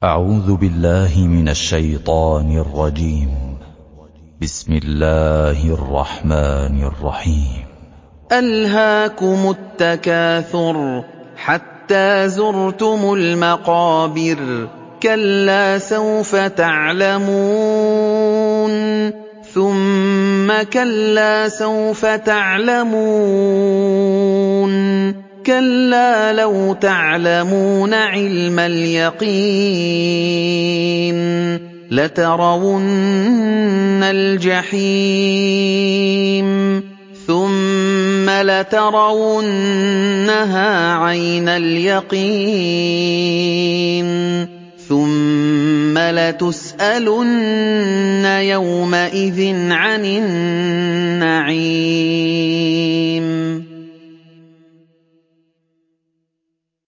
أعوذ بالله من الشيطان الرجيم. بسم الله الرحمن الرحيم. ألهاكم التكاثر حتى زرتم المقابر كلا سوف تعلمون ثم كلا سوف تعلمون كلا لو تعلمون علم اليقين لترون الجحيم ثم لترونها عين اليقين ثم لتسألن يومئذ عن النعيم.